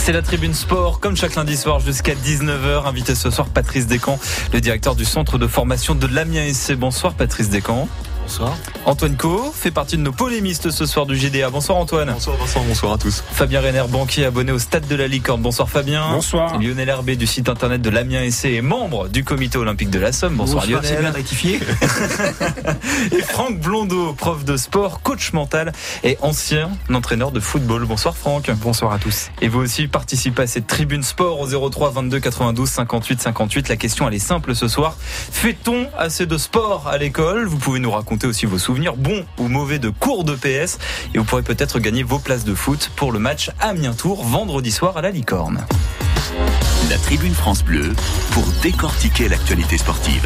C'est la Tribune Sport, comme chaque lundi soir jusqu'à 19h. Invité ce soir Patrice Descamps, le directeur du centre de formation de l'Amiens SC. Bonsoir Patrice Descamps. Bonsoir. Antoine Caux fait partie de nos polémistes ce soir du GDA. Bonsoir Antoine. Bonsoir Vincent, bonsoir à tous. Fabien Reiner, banquier abonné au Stade de la Licorne. Bonsoir Fabien. Bonsoir. Lionel Herbé du site internet de l'Amiens SC et membre du comité olympique de la Somme. Bonsoir Lionel. C'est bien rectifié. Et Franck Blondeau, prof de sport, coach mental et ancien entraîneur de football. Bonsoir Franck. Bonsoir à tous. Et vous aussi participez à cette Tribune Sport au 03 22 92 58 58. La question elle est simple ce soir. Fait-on assez de sport à l'école ? Vous pouvez nous raconter aussi vos souvenirs, bons ou mauvais, de cours de PS. Et vous pourrez peut-être gagner vos places de foot pour le match Amiens-Tours vendredi soir à la Licorne. La Tribune France Bleu pour décortiquer l'actualité sportive.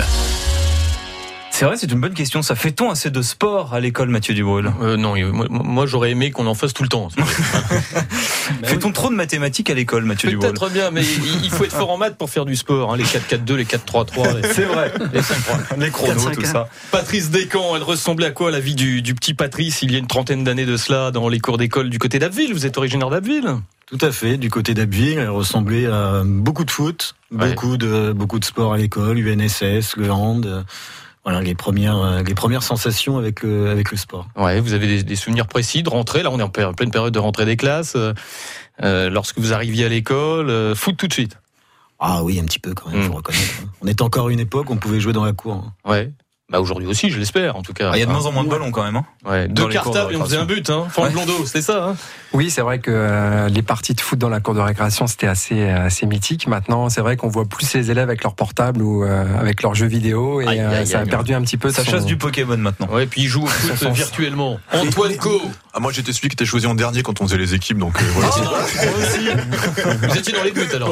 C'est vrai, c'est une bonne question. Ça fait-on assez de sport à l'école, Mathieu Dubreuil ? Non, moi j'aurais aimé qu'on en fasse tout le temps. Fait-on trop de mathématiques à l'école, Mathieu Dubreuil ? Peut-être bien, mais il faut être fort en maths pour faire du sport. Les 4-4-2, les 4-3-3. C'est vrai. Les 5-3. Les chronos, tout ça. Patrice Descamps, elle ressemblait à quoi la vie du petit Patrice il y a une trentaine d'années de cela dans les cours d'école du côté d'Abbeville ? Vous êtes originaire d'Abbeville ? Tout à fait, du côté d'Abbeville, elle ressemblait à beaucoup de foot, beaucoup de sport à l'école, UNSS, le hand. Voilà les premières sensations avec le sport. Ouais, vous avez des souvenirs précis de rentrée. Là, on est en pleine période de rentrée des classes. Lorsque vous arriviez à l'école, foot tout de suite. Ah oui, un petit peu quand même, faut reconnaître. On était encore à une époque où on pouvait jouer dans la cour. Ouais. Bah aujourd'hui aussi, je l'espère, en tout cas. Il y a de moins en moins de ballons quand même. Ouais. Deux cartables et on faisait un but, Franck Blondeau, c'est ça. Oui, c'est vrai que les parties de foot dans la cour de récréation, c'était assez mythique. Maintenant, c'est vrai qu'on voit plus les élèves avec leur portable ou avec leurs jeux vidéo et ça a perdu un petit peu. Ça chasse du Pokémon maintenant. Ouais, puis ils jouent au foot virtuellement. Antoine Caux. Moi, j'étais celui qui était choisi en dernier quand on faisait les équipes, donc voilà. Moi aussi. Vous étiez dans les buts alors.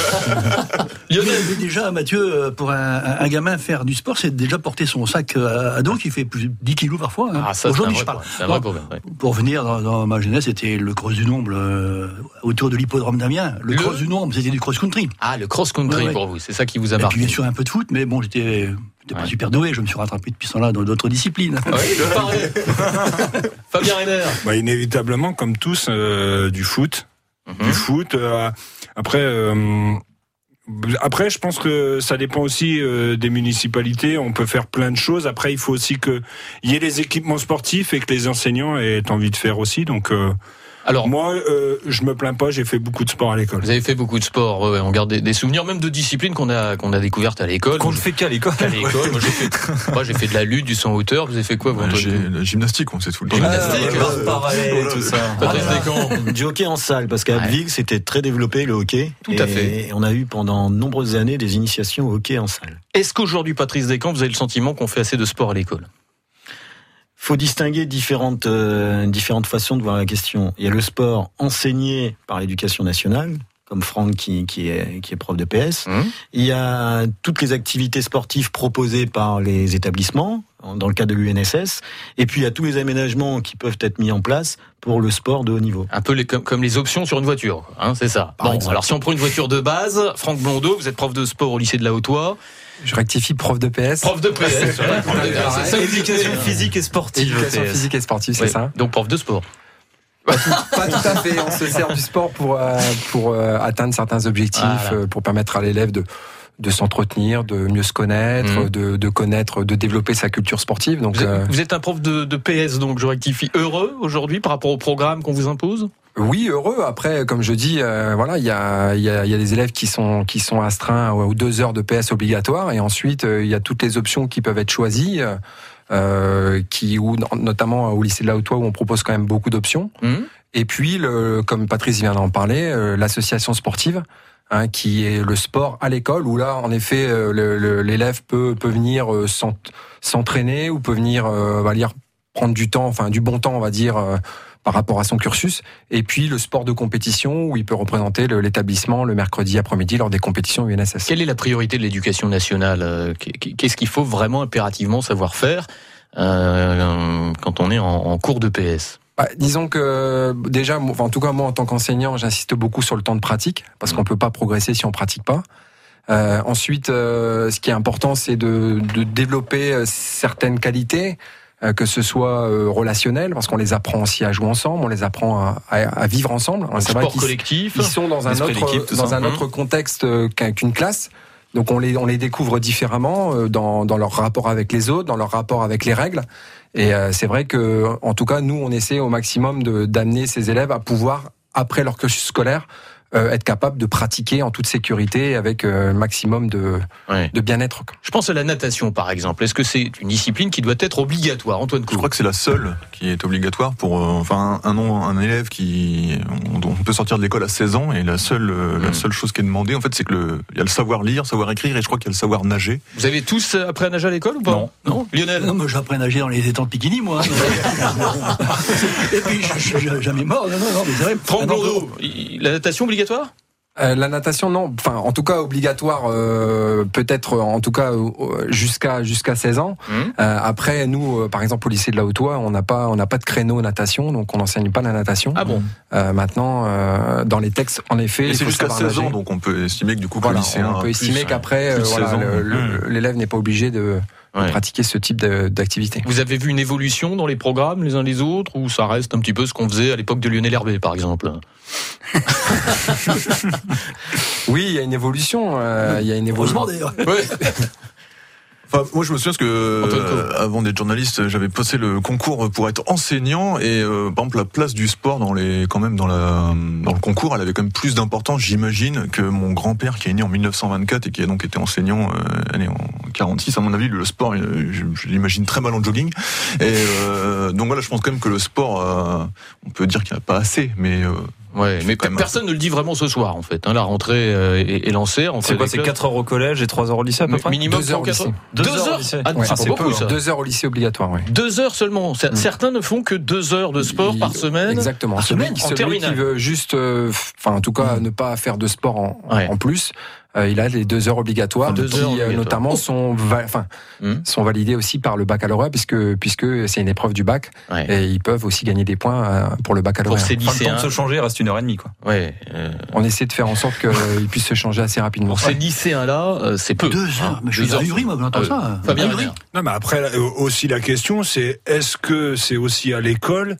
Lionel, déjà, Mathieu, pour un gamin faire du sport, c'est déjà porter son sac à dos qui fait plus de 10 kilos parfois. Ça, aujourd'hui, je parle. C'est un vrai problème. Pour venir dans ma jeunesse, c'était le cross du Nombre autour de l'hippodrome d'Amiens. Le cross du Nombre, c'était du cross-country. Ah, le cross-country pour vous, c'est ça qui vous a marqué. Et puis bien sûr un peu de foot, mais bon, j'étais pas super doué, je me suis rattrapé depuis ce temps-là dans d'autres disciplines. Oui, je parlais. Fabien Reiner. Inévitablement, comme tous, du foot. Du foot. Après, je pense que ça dépend aussi des municipalités. On peut faire plein de choses. Après, il faut aussi qu'il y ait les équipements sportifs et que les enseignants aient envie de faire aussi. Donc, alors, moi, je me plains pas. J'ai fait beaucoup de sport à l'école. Vous avez fait beaucoup de sport. On garde des souvenirs, même de disciplines qu'on a découvertes à l'école. Qu'on ne fait qu'à l'école. Moi, j'ai fait de la lutte, du saut en hauteur. Vous avez fait quoi, vous, Antoine ? La gymnastique, on sait tout le temps. Gymnastique, parallèle, tout ça. Patrice Descamps. Du hockey en salle, parce qu'à Abbeville, c'était très développé le hockey. Tout à fait. Et on a eu pendant de nombreuses années des initiations au hockey en salle. Est-ce qu'aujourd'hui, Patrice Descamps, vous avez le sentiment qu'on fait assez de sport à l'école ? Faut distinguer différentes façons de voir la question. Il y a le sport enseigné par l'éducation nationale, comme Franck qui est prof de PS. Il y a toutes les activités sportives proposées par les établissements, dans le cas de l'UNSS. Et puis il y a tous les aménagements qui peuvent être mis en place pour le sport de haut niveau. Un peu comme les options sur une voiture, c'est ça. Bon, alors si on prend une voiture de base, Franck Blondeau, vous êtes prof de sport au lycée de la Haute-Oie. Je rectifie, prof de PS. Prof de PS. C'est ça, éducation physique et sportive. Éducation physique et sportive, c'est ça. Donc prof de sport. Pas tout à fait. On se sert du sport pour atteindre certains objectifs, pour permettre à l'élève de s'entretenir, de mieux se connaître, de connaître, de développer sa culture sportive. Donc, vous êtes un prof de PS, donc je rectifie. Heureux aujourd'hui par rapport au programme qu'on vous impose ? Oui, heureux. Après, comme je dis, il y a des élèves qui sont astreints aux 2 heures de PS obligatoires, et ensuite il y a toutes les options qui peuvent être choisies. Notamment au lycée de la Haute-Oie où on propose quand même beaucoup d'options. Et puis, comme Patrice vient d'en parler, l'association sportive, qui est le sport à l'école, où là, en effet, l'élève peut venir s'entraîner ou peut venir prendre du temps, enfin du bon temps, on va dire, par rapport à son cursus. Et puis le sport de compétition, où il peut représenter l'établissement le mercredi après-midi lors des compétitions UNSS. Quelle est la priorité de l'éducation nationale ? Qu'est-ce qu'il faut vraiment impérativement savoir faire quand on est en cours de PS ? Disons que déjà, en tout cas moi en tant qu'enseignant, j'insiste beaucoup sur le temps de pratique, parce qu'on peut pas progresser si on pratique pas. Ensuite, ce qui est important, c'est de développer certaines qualités. que ce soit relationnel, parce qu'on les apprend aussi à jouer ensemble, on les apprend à vivre ensemble. C'est vrai sport qu'ils collectif. ils sont dans un autre contexte qu'une classe. Donc on les découvre différemment dans leur rapport avec les autres, dans leur rapport avec les règles. Et c'est vrai que, en tout cas, nous, on essaie au maximum d'amener ces élèves à pouvoir, après leur cursus scolaire, être capable de pratiquer en toute sécurité avec un maximum de bien-être. Je pense à la natation, par exemple. Est-ce que c'est une discipline qui doit être obligatoire, Antoine Couve? Je crois que c'est la seule qui est obligatoire pour un élève on peut sortir de l'école à 16 ans et la seule chose qui est demandée, en fait, c'est que il y a le savoir lire, savoir écrire, et je crois qu'il y a le savoir nager. Vous avez tous appris à nager à l'école ou pas? Non. Lionel? Non, moi j'apprends à nager dans les étangs de Piquigny, moi. Et puis je suis jamais mort. Non, mais c'est vrai. Franck Blondeau, la natation obligatoire? La natation, non. Enfin, en tout cas, obligatoire, peut-être, en tout cas, jusqu'à 16 ans. Après, nous, par exemple, au lycée de la Haute-Oie, on n'a pas de créneau natation, donc on n'enseigne pas la natation. Ah bon? Maintenant, dans les textes, en effet, et c'est jusqu'à 16 ans, donc on peut estimer que du coup, on peut estimer qu'après, l'élève n'est pas obligé de pratiquer ce type d'activité. Vous avez vu une évolution dans les programmes les uns les autres, ou ça reste un petit peu ce qu'on faisait à l'époque de Lionel Hervé, par exemple? Oui, il y a une évolution. Heureusement d'ailleurs. Ouais. Enfin, moi, je me souviens que avant d'être journaliste, j'avais passé le concours pour être enseignant, et par exemple la place du sport dans le concours, elle avait quand même plus d'importance, j'imagine, que mon grand-père qui est né en 1924 et qui a donc été enseignant en 46. À mon avis, le sport, je l'imagine très mal en jogging. Et donc voilà, je pense quand même que le sport, on peut dire qu'il n'y en a pas assez, mais mais personne ne le dit vraiment ce soir, en fait. La rentrée est lancée. C'est quoi? C'est 4 heures au collège et 3 heures au lycée, à peu près? Minimum 2 heures au lycée. 2 heures au lycée. C'est beaucoup, ça. 2 heures au lycée obligatoire, oui. 2 heures seulement. Certains ne font que 2 heures de sport par semaine. Exactement. Celui qui veut juste, en tout cas, ne pas faire de sport en plus, il a les 2 heures obligatoires, notamment sont validées aussi par le baccalauréat, puisque c'est une épreuve du bac, et ils peuvent aussi gagner des points pour le baccalauréat. Pour ces lycéens, le temps de se changer, il reste 1h30, quoi. On essaie de faire en sorte qu'ils puissent se changer assez rapidement. Pour ces lycéens-là, c'est peu. 2 heures. Mais je suis ahuri, moi, j'entends ça. Fabien. Non, mais après, aussi la question, c'est est-ce que c'est aussi à l'école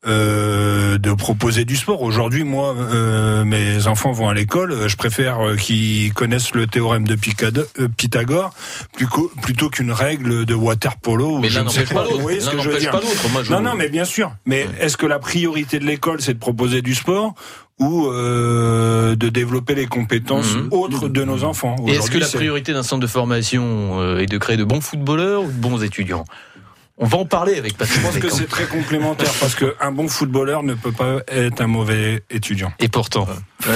de proposer du sport? Aujourd'hui, moi, mes enfants vont à l'école, je préfère qu'ils connaissent le théorème de Pythagore plutôt qu'une règle de water polo. Mais l'un n'empêche pas l'autre. Oui, l'un n'empêche pas l'autre. Non, mais bien sûr. Mais est-ce que la priorité de l'école, c'est de proposer du sport ou de développer les compétences autres de nos enfants? Et est-ce que la priorité d'un centre de formation est de créer de bons footballeurs ou de bons étudiants? On va en parler avec Patrice. Je pense que c'est très complémentaire, parce qu'un bon footballeur ne peut pas être un mauvais étudiant. Et pourtant.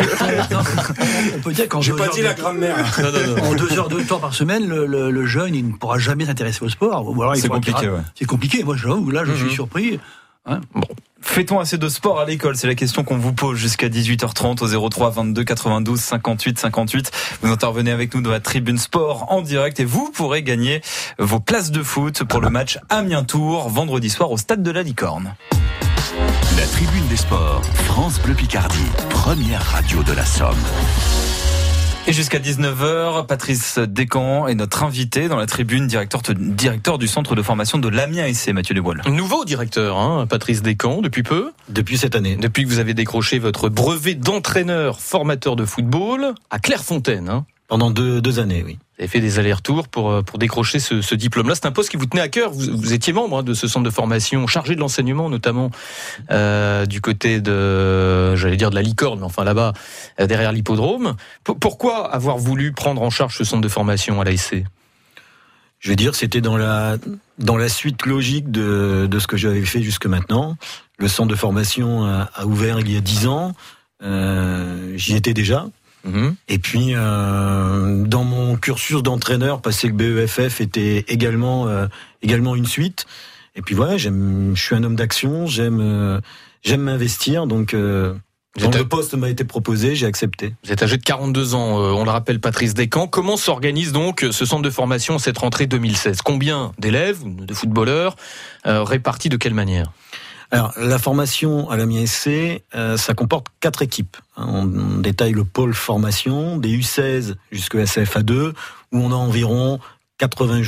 On peut dire qu'en j'ai pas dit la grammaire. En 2 heures de temps par semaine, le jeune, il ne pourra jamais s'intéresser au sport. Ou alors c'est compliqué, C'est compliqué. Moi, je suis surpris. Bon. Fait-on assez de sport à l'école? C'est la question qu'on vous pose jusqu'à 18h30 au 03 22 92 58 58. Vous intervenez avec nous dans la tribune sport en direct, et vous pourrez gagner vos places de foot pour le match Amiens-Tours vendredi soir au stade de la Licorne. La tribune des sports, France Bleu Picardie, première radio de la Somme. Et jusqu'à 19h, Patrice Descamps est notre invité dans la tribune, directeur du centre de formation de l'Amiens SC, Mathieu Desboiles. Nouveau directeur, Patrice Descamps, depuis peu. Depuis cette année. Depuis que vous avez décroché votre brevet d'entraîneur formateur de football à Clairefontaine. Pendant 2 années, oui. Vous avez fait des allers-retours pour décrocher ce diplôme-là. C'est un poste qui vous tenait à cœur. Vous étiez membre de ce centre de formation, chargé de l'enseignement, notamment du côté de la Licorne, mais enfin là-bas, derrière l'hippodrome. Pourquoi avoir voulu prendre en charge ce centre de formation à l'ASC? Je vais dire, c'était dans la suite logique de ce que j'avais fait jusque maintenant. Le centre de formation a ouvert il y a 10 ans. J'y étais déjà. Et puis, dans mon cursus d'entraîneur, passer le BEFF était également une suite. Et puis voilà, je suis un homme d'action, j'aime m'investir, donc quand le poste m'a été proposé, j'ai accepté. Vous êtes âgé de 42 ans, on le rappelle, Patrice Descamps. Comment s'organise donc ce centre de formation cette rentrée 2016? Combien d'élèves, de footballeurs, répartis de quelle manière? Alors, la formation à l'Amiens SC, ça comporte 4 équipes. On détaille le pôle formation, des U16 jusqu'à CFA2, où on a environ 80 joueurs.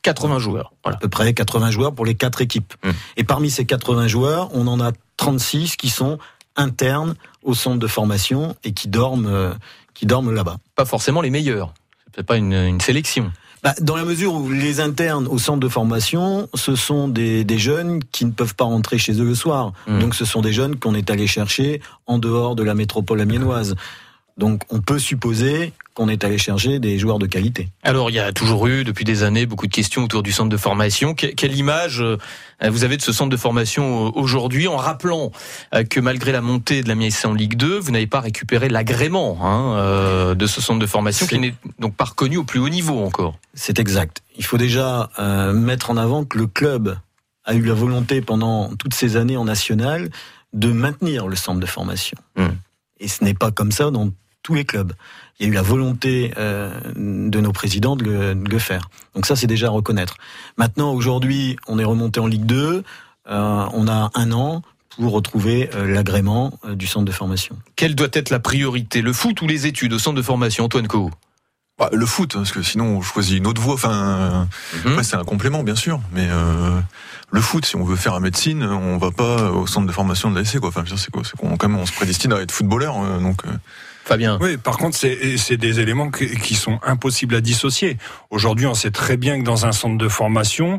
80 joueurs. Voilà. À peu près 80 joueurs pour les 4 équipes. Et parmi ces 80 joueurs, on en a 36 qui sont internes au centre de formation et qui dorment là-bas. Pas forcément les meilleurs. C'est peut-être pas une sélection. Dans la mesure où les internes au centre de formation, ce sont des jeunes qui ne peuvent pas rentrer chez eux le soir. Donc ce sont des jeunes qu'on est allé chercher en dehors de la métropole amiénoise. Donc on peut supposer qu'on est allé chercher des joueurs de qualité. Alors il y a toujours eu depuis des années beaucoup de questions autour du centre de formation. Quelle image vous avez de ce centre de formation aujourd'hui, en rappelant que malgré la montée de l'Amiens SC en Ligue 2, vous n'avez pas récupéré l'agrément de ce centre de formation qui n'est donc pas reconnu au plus haut niveau encore. C'est exact. Il faut déjà mettre en avant que le club a eu la volonté pendant toutes ces années en national de maintenir le centre de formation. Et ce n'est pas comme ça dans tous les clubs. Il y a eu la volonté de nos présidents de le faire. Donc ça, c'est déjà à reconnaître. Maintenant, aujourd'hui, on est remonté en Ligue 2. On a 1 an pour retrouver l'agrément du centre de formation. Quelle doit être la priorité, le foot ou les études au centre de formation, Antoine Coe? Le foot, parce que sinon on choisit une autre voie. Enfin, après, c'est un complément, bien sûr, mais le foot, si on veut faire la médecine, on va pas au centre de formation de l'ASC, quoi. Enfin, c'est quoi, c'est qu'on quand même on se prédestine à être footballeur, donc. Fabien. Oui, par contre, c'est des éléments qui sont impossibles à dissocier. Aujourd'hui, on sait très bien que dans un centre de formation,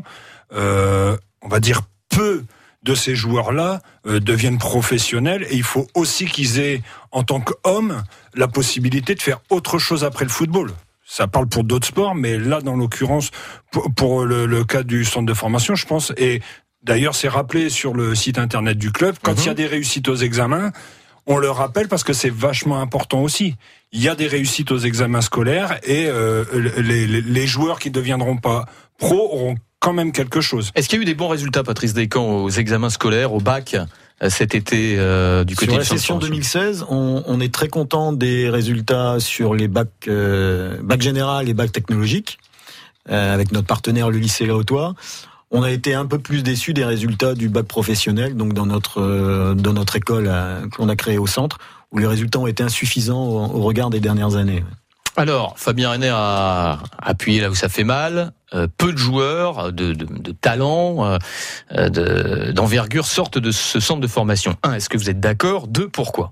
on va dire peu de ces joueurs-là deviennent professionnels, et il faut aussi qu'ils aient, en tant qu'hommes, la possibilité de faire autre chose après le football. Ça parle pour d'autres sports, mais là, dans l'occurrence, pour le cas du centre de formation, je pense, et d'ailleurs, c'est rappelé sur le site internet du club, quand il y a des réussites aux examens, on le rappelle parce que c'est vachement important aussi. Il y a des réussites aux examens scolaires, et les joueurs qui ne deviendront pas pros auront quand même quelque chose. Est-ce qu'il y a eu des bons résultats, Patrice Descamps, aux examens scolaires, au bac, cet été du côté sur de la session 2016, on est très content des résultats sur les bacs général et bac technologique, avec notre partenaire le lycée Lahotois. On a été un peu plus déçus des résultats du bac professionnel, donc dans notre école qu'on a créée au centre, où les résultats ont été insuffisants au regard des dernières années. Alors, Fabien Renner a appuyé là où ça fait mal. Peu de joueurs de talent, d'envergure sortent de ce centre de formation. 1, est-ce que vous êtes d'accord? 2, pourquoi?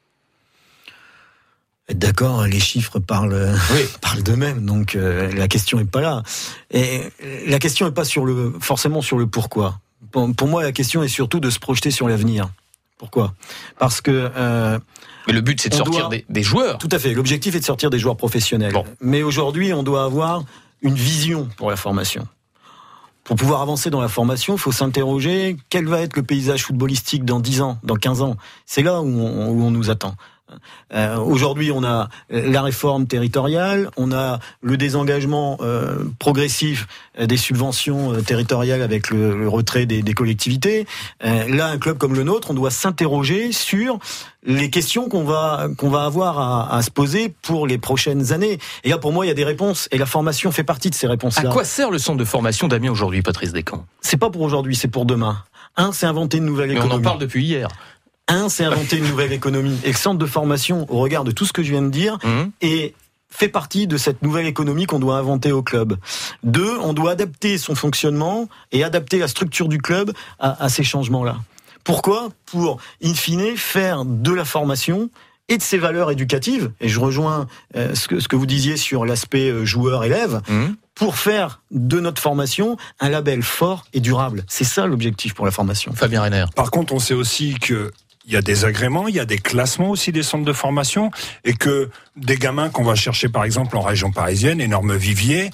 D'accord, les chiffres parlent d'eux-mêmes, donc la question est pas là. Et la question est pas forcément sur le pourquoi. Pour moi, la question est surtout de se projeter sur l'avenir. Pourquoi? Parce que mais le but, c'est de sortir des joueurs. Tout à fait. L'objectif est de sortir des joueurs professionnels. Bon. Mais aujourd'hui, on doit avoir une vision pour la formation. Pour pouvoir avancer dans la formation, il faut s'interroger quel va être le paysage footballistique dans 10 ans, dans 15 ans. C'est là où on nous attend. Aujourd'hui, on a la réforme territoriale, on a le désengagement progressif des subventions territoriales avec le retrait des collectivités. Là, un club comme le nôtre, on doit s'interroger sur les questions qu'on va avoir à se poser pour les prochaines années. Et là, pour moi, il y a des réponses, et la formation fait partie de ces réponses-là. À quoi sert le centre de formation d'Amiens aujourd'hui, Patrice Descamps? C'est pas pour aujourd'hui, c'est pour demain. C'est inventer une nouvelle économie. Mais on en parle depuis hier. C'est inventer une nouvelle économie. Et le centre de formation, au regard de tout ce que je viens de dire, fait partie de cette nouvelle économie qu'on doit inventer au club. 2, on doit adapter son fonctionnement et adapter la structure du club à ces changements-là. Pourquoi? Pour, in fine, faire de la formation et de ses valeurs éducatives, et je rejoins ce que vous disiez sur l'aspect joueur-élève, pour faire de notre formation un label fort et durable. C'est ça l'objectif pour la formation. Fabien Renner. Par contre, on sait aussi que il y a des agréments, il y a des classements aussi des centres de formation, et que des gamins qu'on va chercher par exemple en région parisienne, énorme vivier,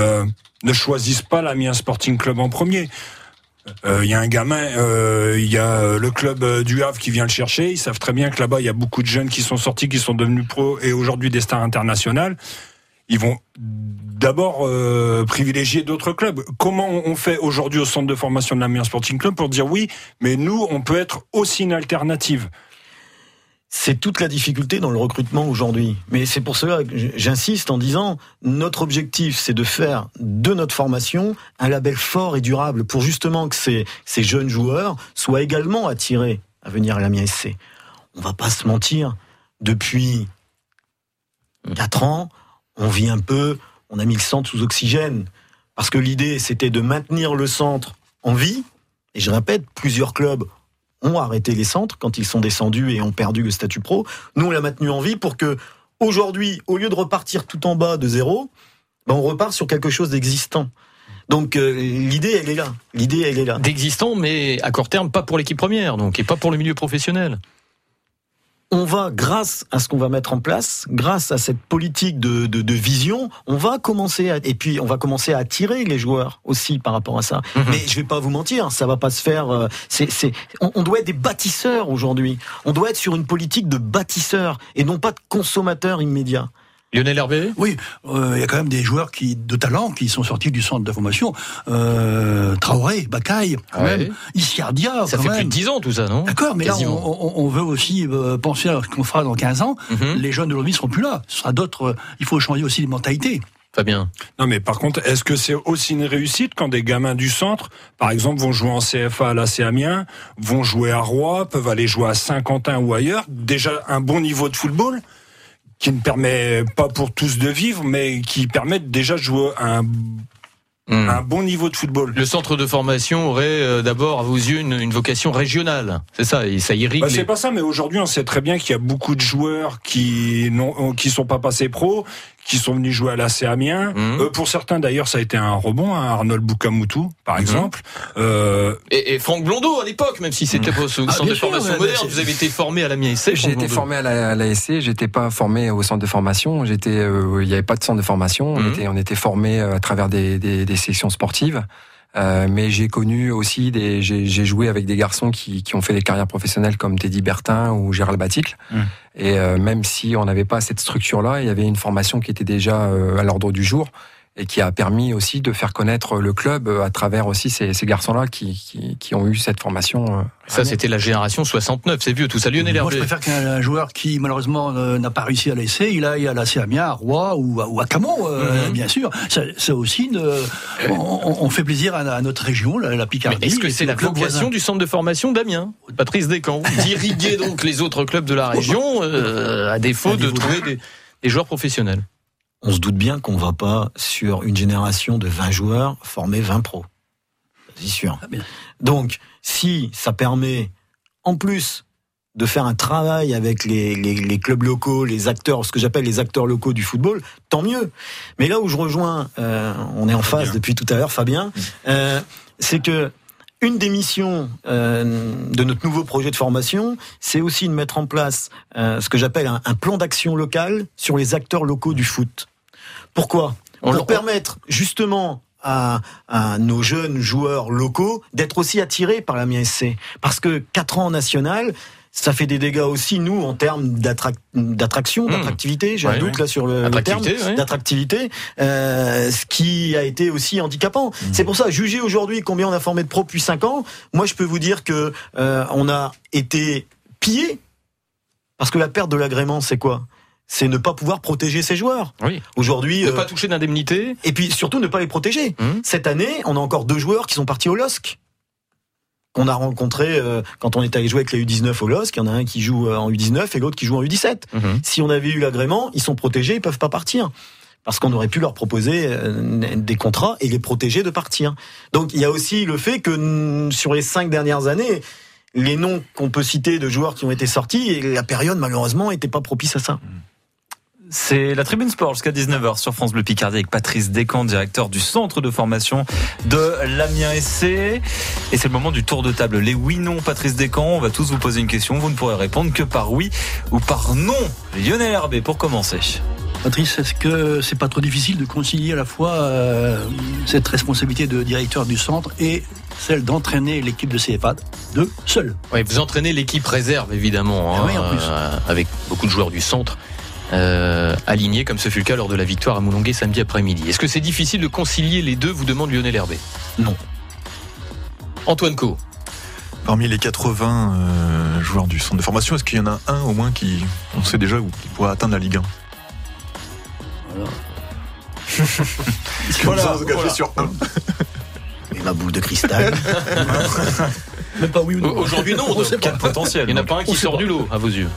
ne choisissent pas l'Amiens Sporting Club en premier. Il y a un gamin, il y a le club du Havre qui vient le chercher, ils savent très bien que là-bas il y a beaucoup de jeunes qui sont sortis, qui sont devenus pros et aujourd'hui des stars internationales. Ils vont d'abord privilégier d'autres clubs. Comment on fait aujourd'hui au centre de formation de l'Amiens Sporting Club pour dire oui, mais nous, on peut être aussi une alternative? C'est toute la difficulté dans le recrutement aujourd'hui. Mais c'est pour cela que j'insiste en disant, notre objectif, c'est de faire de notre formation un label fort et durable pour justement que ces jeunes joueurs soient également attirés à venir à l'Amiens SC. On va pas se mentir, depuis 4 ans, on vit un peu, on a mis le centre sous oxygène. parce que l'idée c'était de maintenir le centre en vie. Et je répète, plusieurs clubs ont arrêté les centres quand ils sont descendus et ont perdu le statut pro. Nous, on l'a maintenu en vie pour que, aujourd'hui, au lieu de repartir tout en bas de zéro, on repart sur quelque chose d'existant. Donc l'idée, elle est là. D'existant, mais à court terme, pas pour l'équipe première, donc, et pas pour le milieu professionnel. On va, grâce à ce qu'on va mettre en place, grâce à cette politique de vision, on va commencer à attirer les joueurs aussi par rapport à ça. Mais je vais pas vous mentir, ça va pas se faire. On doit être des bâtisseurs aujourd'hui. On doit être sur une politique de bâtisseurs et non pas de consommateurs immédiats. Lionel Herbé ? Oui, il y a quand même des joueurs de talent qui sont sortis du centre de formation. Traoré, Bakaï, quand même. Issiardia, ça quand fait même. plus de 10 ans tout ça, non ? D'accord, mais quasiment. Là, on veut aussi penser à ce qu'on fera dans 15 ans. Les jeunes d'aujourd'hui ne seront plus là. Ce sera d'autres. Il faut changer aussi les mentalités. Fabien. Non, mais par contre, est-ce que c'est aussi une réussite quand des gamins du centre, par exemple, vont jouer en CFA à l'AC Amiens, vont jouer à Roy, peuvent aller jouer à Saint-Quentin ou ailleurs, déjà un bon niveau de football qui ne permet pas pour tous de vivre, mais qui permet déjà de jouer un bon niveau de football. Le centre de formation aurait d'abord, à vos yeux, une vocation régionale. C'est ça, et ça irrigue. C'est pas ça, mais aujourd'hui, on sait très bien qu'il y a beaucoup de joueurs qui sont pas passés pro, qui sont venus jouer à l'AC Amiens. Pour certains, d'ailleurs, ça a été un rebond, Arnold Boukamoutou, par exemple. Et Franck Blondeau, à l'époque, même si c'était pas au centre de formation moderne, vous avez été formé à l'Amiens SC. J'ai été formé à l'ASC, j'étais pas formé au centre de formation, il y avait pas de centre de formation, on était formé à travers des sections sportives. Mais j'ai connu aussi j'ai joué avec des garçons qui ont fait des carrières professionnelles comme Teddy Bertin ou Gérald Baticle. Et même si on n'avait pas cette structure-là, il y avait une formation qui était déjà à l'ordre du jour et qui a permis aussi de faire connaître le club à travers aussi ces garçons-là qui ont eu cette formation. Ça, c'était la génération 69, c'est vieux tout ça. Lionel Herbé. Moi, je préfère qu'un joueur qui, malheureusement, n'a pas réussi à l'essai, il aille à l'AC Amiens, à Roy ou à Camon, bien sûr. Ça aussi, on fait plaisir à notre région, la Picardie. Mais est-ce que c'est la vocation du centre de formation d'Amiens, Patrice Descamps, d'irriguer donc les autres clubs de la région, à défaut de trouver des joueurs professionnels? On se doute bien qu'on va pas, sur une génération de 20 joueurs, former 20 pros. C'est sûr. Donc, si ça permet, en plus, de faire un travail avec les clubs locaux, les acteurs, ce que j'appelle les acteurs locaux du football, tant mieux. Mais là où je rejoins, on est en phase depuis tout à l'heure, Fabien, c'est que une des missions de notre nouveau projet de formation, c'est aussi de mettre en place ce que j'appelle un plan d'action local sur les acteurs locaux du foot. Pourquoi ? Pour permettre justement à nos jeunes joueurs locaux d'être aussi attirés par l'Amiens SC. Parce que 4 ans en national, ça fait des dégâts aussi, nous, en termes d'attraction, d'attractivité. J'ai un doute là sur le terme d'attractivité, ce qui a été aussi handicapant. C'est pour ça, juger aujourd'hui combien on a formé de pros depuis 5 ans, moi je peux vous dire que on a été pillé, parce que la perte de l'agrément, c'est quoi ? C'est ne pas pouvoir protéger ses joueurs. Oui. Aujourd'hui, ne pas toucher d'indemnité. Et puis surtout ne pas les protéger. Cette année, on a encore 2 joueurs qui sont partis au LOSC. On a rencontré quand on est allé jouer avec les U19 au LOSC, il y en a un qui joue en U19 et l'autre qui joue en U17. Si on avait eu l'agrément, ils sont protégés, ils peuvent pas partir. Parce qu'on aurait pu leur proposer des contrats et les protéger de partir. Donc il y a aussi le fait que sur les 5 dernières années, les noms qu'on peut citer de joueurs qui ont été sortis, et la période malheureusement n'était pas propice à ça. C'est la Tribune Sport jusqu'à 19h sur France Bleu Picardie avec Patrice Descamps, directeur du centre de formation de l'Amiens SC. Et c'est le moment du tour de table. Les oui/non, Patrice Descamps, on va tous vous poser une question. Vous ne pourrez répondre que par oui ou par non. Lionel Herbé, pour commencer. Patrice, est-ce que c'est pas trop difficile de concilier à la fois cette responsabilité de directeur du centre et celle d'entraîner l'équipe de CFA seul? Oui, vous entraînez l'équipe réserve, évidemment, oui, en plus. avec beaucoup de joueurs du centre. Alignés comme ce fut le cas lors de la victoire à Moulonguet samedi après-midi. Est-ce que c'est difficile de concilier les deux, vous demande Lionel Herbé? Non. Antoine Co. Parmi les 80 joueurs du centre de formation, est-ce qu'il y en a un au moins qui, on sait déjà, qui pourrait atteindre la Ligue 1? Voilà. Sur un. Et ma boule de cristal. Même pas oui ou non. Aujourd'hui, non. Quel potentiel. Il n'y en a pas un qui sort du lot, à vos yeux?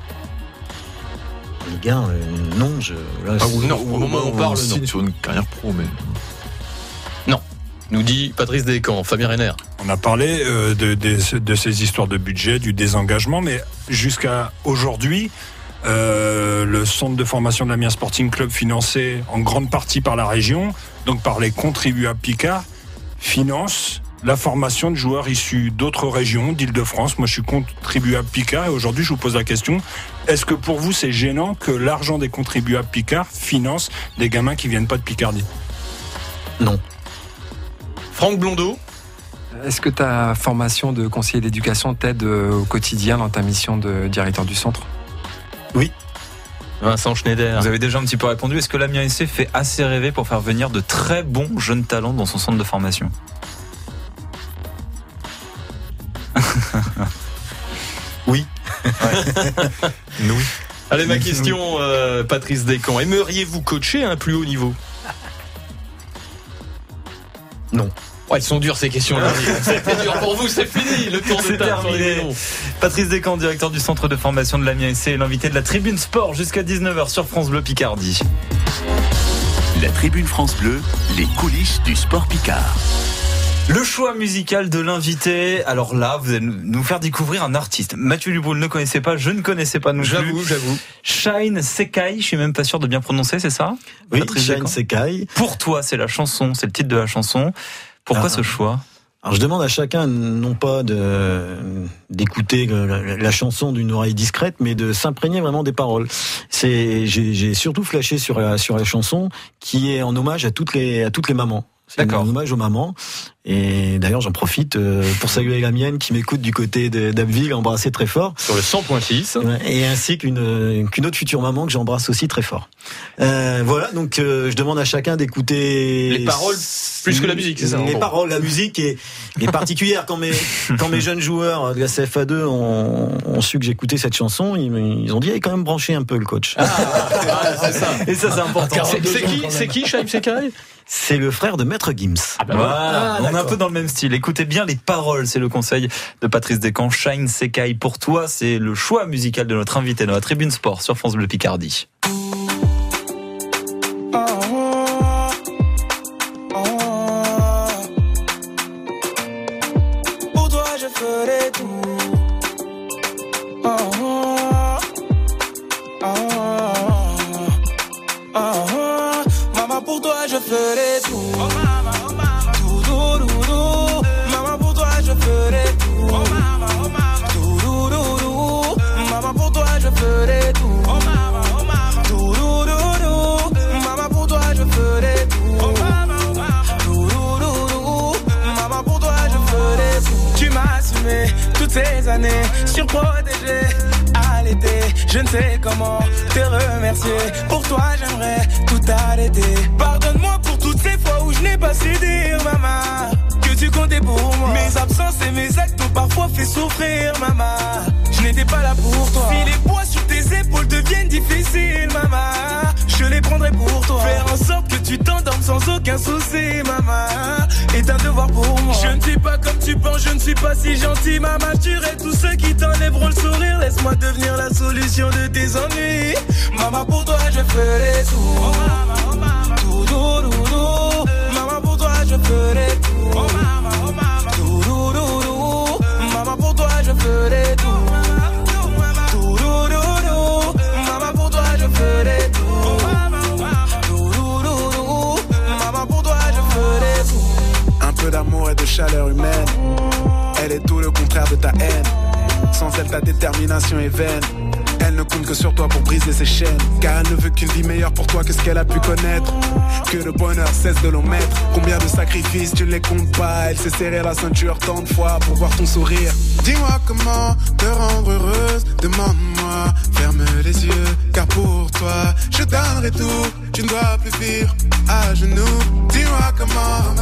Ligue 1, non. Non, au moment où on parle, non. Sur une carrière pro, mais... nous dit Patrice Descamps. Fabien Reiner. On a parlé de ces histoires de budget, du désengagement, mais jusqu'à aujourd'hui, le centre de formation de l'Amiens Sporting Club, financé en grande partie par la région, donc par les contribuables Picard, finance la formation de joueurs issus d'autres régions, d'Île-de-France. Moi, je suis contribuable Picard et aujourd'hui, je vous pose la question, est-ce que pour vous, c'est gênant que l'argent des contribuables Picard finance des gamins qui viennent pas de Picardie ? Non. Franck Blondeau. Est-ce que ta formation de conseiller d'éducation t'aide au quotidien dans ta mission de directeur du centre ? Oui. Vincent Schneider. Vous avez déjà un petit peu répondu. Est-ce que l'Amiens SC fait assez rêver pour faire venir de très bons jeunes talents dans son centre de formation ? Oui. Oui. Allez, ma question, Patrice Descamps. Aimeriez-vous coacher à un plus haut niveau ? Non. Ouais, elles sont dures ces questions-là. C'était dur pour vous, c'est fini. Le tour de table sur les noms. Patrice Descamps, directeur du centre de formation de l'Amiens SC, l'invité de la Tribune Sport jusqu'à 19h sur France Bleu Picardie. La Tribune France Bleu, les coulisses du sport Picard. Le choix musical de l'invité. Alors là, vous allez nous faire découvrir un artiste. Mathieu Duboul ne connaissait pas, je ne connaissais pas non plus. J'avoue. Shine Sekai, je suis même pas sûr de bien prononcer, c'est ça ? Oui, Patrice Shine Descamps. Sekai. Pour toi, c'est la chanson, c'est le titre de la chanson. Pourquoi ce choix ? Alors je demande à chacun non pas d'écouter la chanson d'une oreille discrète, mais de s'imprégner vraiment des paroles. J'ai surtout flashé sur la chanson qui est en hommage à toutes les mamans. C'est un hommage aux mamans. Et d'ailleurs, j'en profite pour saluer la mienne qui m'écoute du côté d'Abbeville, embrasser très fort. Sur le 100.6. Et ainsi qu'une autre future maman que j'embrasse aussi très fort. Voilà, donc je demande à chacun d'écouter les paroles plus que la musique, c'est ça ? Les paroles, la musique est particulière. Quand mes jeunes joueurs de la CFA2 ont su que j'écoutais cette chanson, ils ont dit, quand même branché un peu le coach. C'est ça. Et ça, c'est important. C'est qui, Shine Sekai ? C'est le frère de Maître Gims. Voilà, on est un peu dans le même style. Écoutez bien les paroles, c'est le conseil de Patrice Descamps. Shine Sekai, pour toi, c'est le choix musical de notre invité dans la Tribune Sport sur France Bleu Picardie. Pour toi, je ferai tout. Maman, pour toi, je ferai tout. Maman, pour toi, je ferai tout. Maman, pour toi, je ferai tout. Maman, pour toi, je ferai tout. Maman, pour toi, je ferai tout. Tu m'as assumé toutes ces années, surprotégé. À l'été, je ne sais comment te remercier. Pour toi, j'aimerais tout arrêter. Pardonne-moi pour toutes ces fois où je n'ai pas su dire, maman, que tu comptais pour moi. Mes absences et mes actes ont parfois fait souffrir, maman. Je n'étais pas là pour toi. Si les poids sur tes épaules deviennent difficiles, maman, je les prendrai pour toi. Faire en sorte que tu t'endormes sans aucun souci, maman, est un devoir pour moi. Je ne suis pas comme tu penses, je ne suis pas si gentil, maman. Je tuerai tous ceux qui t'enlèveront le sourire. Laisse-moi devenir la solution de tes ennuis. Maman, pour toi, je ferai tout. Oh maman, tout, tout, tout, tout. Maman, pour toi, je ferai tout. Oh maman, tout, tout, tout, tout. Maman, pour toi, je ferai tout. Tout, tout, tout, tout. Maman, pour toi, je ferai tout. Tout, tout, tout, tout. Maman, pour toi, je ferai tout. Un peu d'amour et de chaleur humaine. Elle est tout le contraire de ta haine. Sans elle, ta détermination est vaine. Elle ne compte que sur toi pour briser ses chaînes. Car elle ne veut qu'une vie meilleure pour toi que ce qu'elle a pu connaître. Que le bonheur cesse de l'omettre. Combien de sacrifices tu ne les comptes pas. Elle s'est serrée la ceinture tant de fois pour voir ton sourire. Dis-moi comment te rendre heureuse. Demande-moi, ferme les yeux. Car pour toi, je donnerai tout. Tu ne dois plus vivre à genoux. Dis-moi comment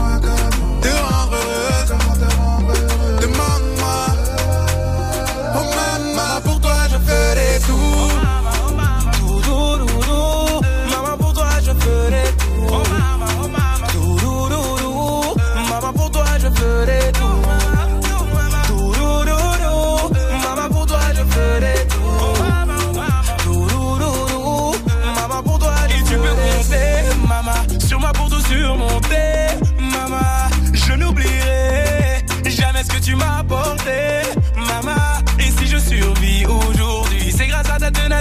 te rendre heureuse. Demande-moi. Oh maman, pour toi je ferai tout. Tout, tout, tout, tout. Maman, pour toi je ferai tout. Tout, tout, tout, tout. Maman, pour toi je ferai tout. Tout, tout, tout, tout. Maman, pour toi je ferai tout. Tout, tout, tout, tout. Maman, pour toi je ferai tout. Et tu peux compter, maman, sur moi pour tout surmonter, maman.